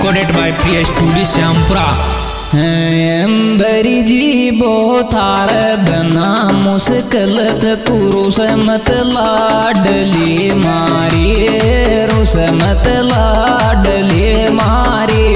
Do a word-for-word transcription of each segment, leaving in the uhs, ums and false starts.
recorded by Priya Studio Syampura। अंबरी जी बोथार बना मुश्किल पुरुष मत लाडली मारी रुस मत लाडली मारी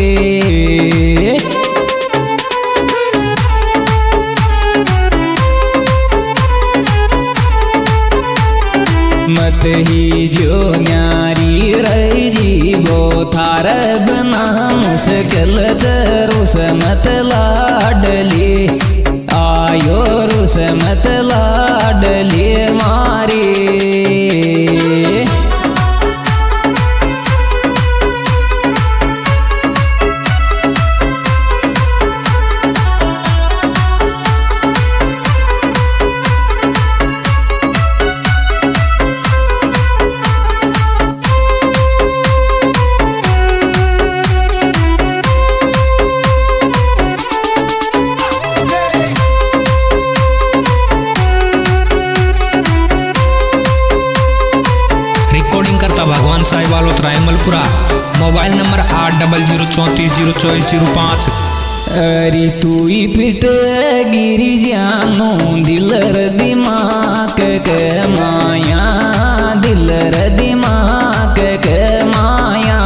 मत ही जो न्यारी रही जी बोथार बना मुश्किल रुस मत लाडली आयो रुस मत लाडली मारी भगवान साहिब वालोत रायमलपुरा। मोबाइल नंबर आठ डबल जीरो चौंतीस जीरो चौबीस जीरो पाँच। अरे तू ही पिट गिरी जानो दिलर दिमाग के माया दिलर दिमाग के माया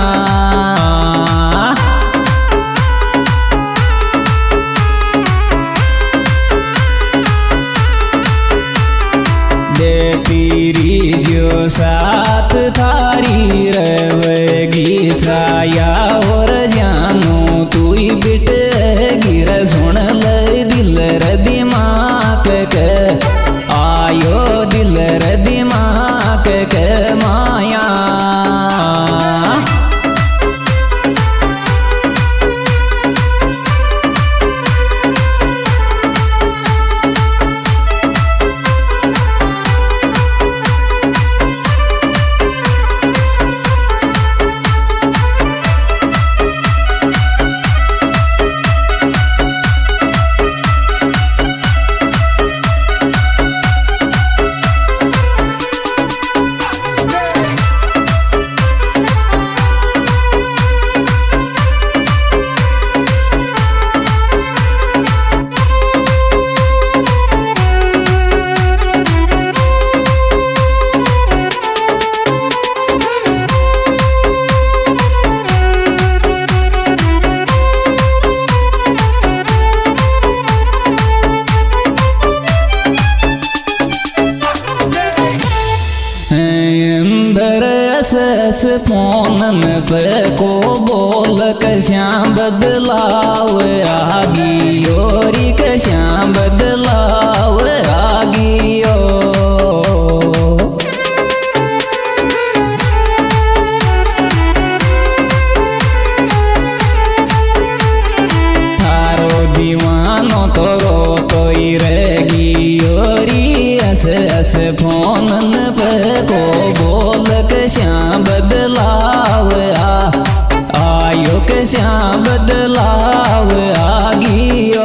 दे तेरी जो साथ थारी रवेगी छाया और जानो तू ही बिट गिर सुन ले दिलर दिमाग के आयो दिलर दिमाग के माया सस फोनन पे को बोल कश्याम बदलाव आगी ओरी कश्याम बदलाव आगी ओ थारो दीवानो तो रो तो ही रहेगी ओरी अस अस फोनन पे को बोल श्याम बदलाव आ आयो के श्याम बदलाव आगियो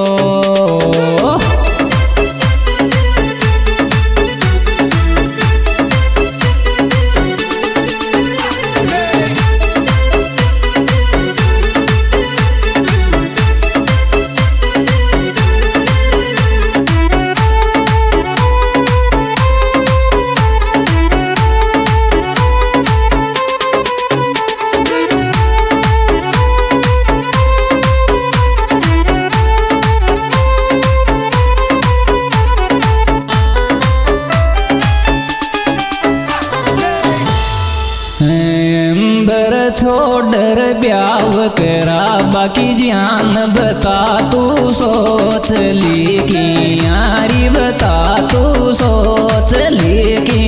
छोड़र ब्याव करा बाकी जान बता तू सोच ली कि यारी बता तू सोच ली कि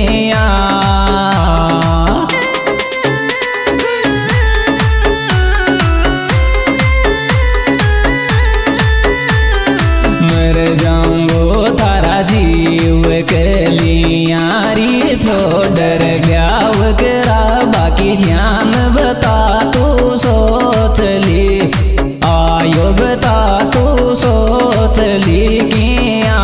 मर जाऊंगो थारा जीव के लियारी छोड़र ब्याव करा बाकी जान बता तू सोच ली आयो बता तू सोच ली किया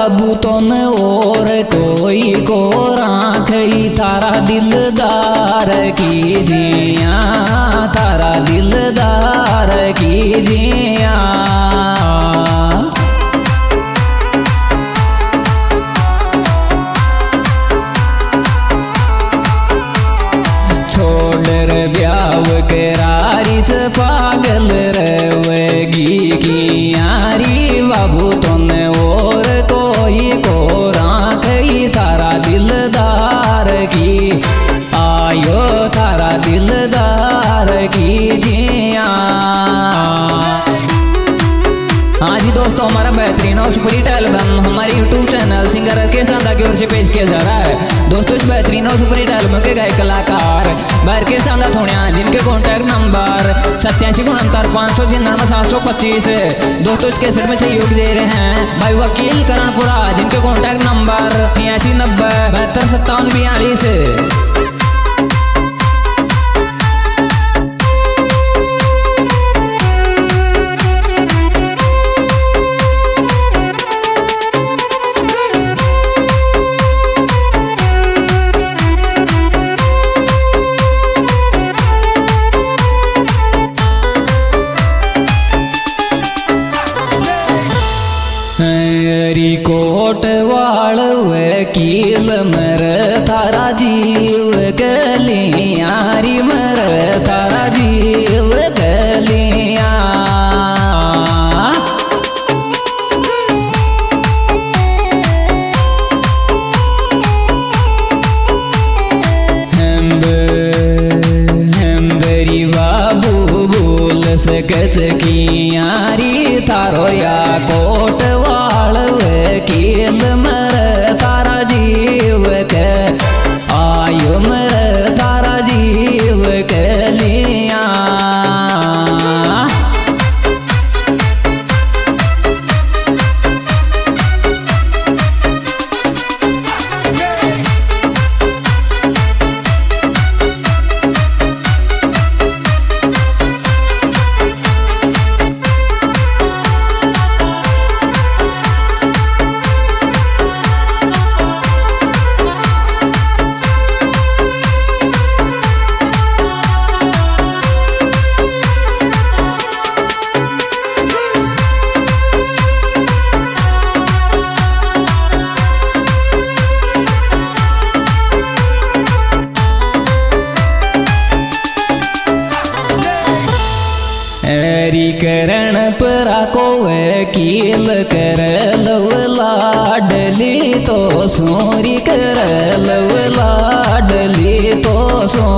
बाबू तो न और कोई को राखई थारा दिलदार की जिया, थारा दिलदार की जिया। छोड़ रे ब्याव करारी च पागल रवेगी की यारी बाबू तुमने और कोई को राखई थारा दिलदार की, आयो थारा दिलदार की जिया। हाँ जी दोस्तों, हमारा बेहतरीन और सुपरहिट एल्बम हमारे YouTube channel singer Rakesh Chanda की ओर से पेश किया जा रहा है। दोस्तों इस बेहतरीन और सुपरहिट एल्बम के गायक कलाकार राकेश चांदा थोड़िया, जिनके कॉन्टैक्ट नंबर सत्यासी उनहत्तर पाँच सौ छिन्नवे सात सौ पच्चीस। दोस्तों इस कैसेट में सहयोग दे रहे हैं भाई वकील करणपुरा, जिनके कॉन्टैक्ट नंबर छियासी नब्बे बहत्तर सत्तावन बयालीस। कोट वाल वकील मर थारा जीव गलियारी, मर थारा जीव गलिया। हेम्बरी बाबू बोल सकत की यारी, थारो या कोट वकील मर तारा जीव के, आयो मर तारा जीव के लिया। करण परा को वकील कर लव लाडली तो सोरी कर लव लाडली तो सो।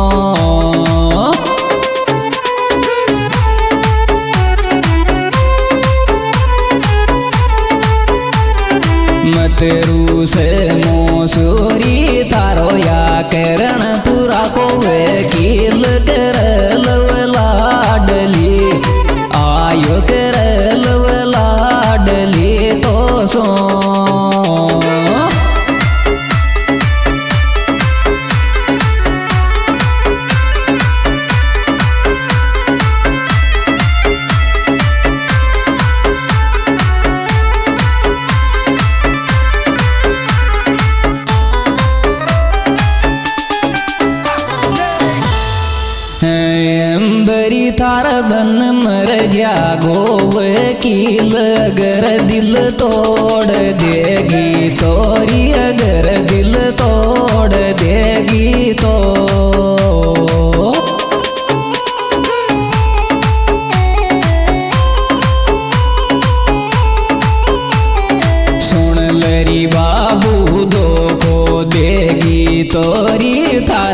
मत रूस मोसूरी थारो या करण पूरा को वकील कर लव लाडली, आयो कर लव लाडली तो सो। अंबरी थारा बन मर जागो वकील, अगर दिल तोड़ देगी तोरी, अगर दिल तोड़ देगी तो। सुन लरी बाबू दो को देगी तोरी, था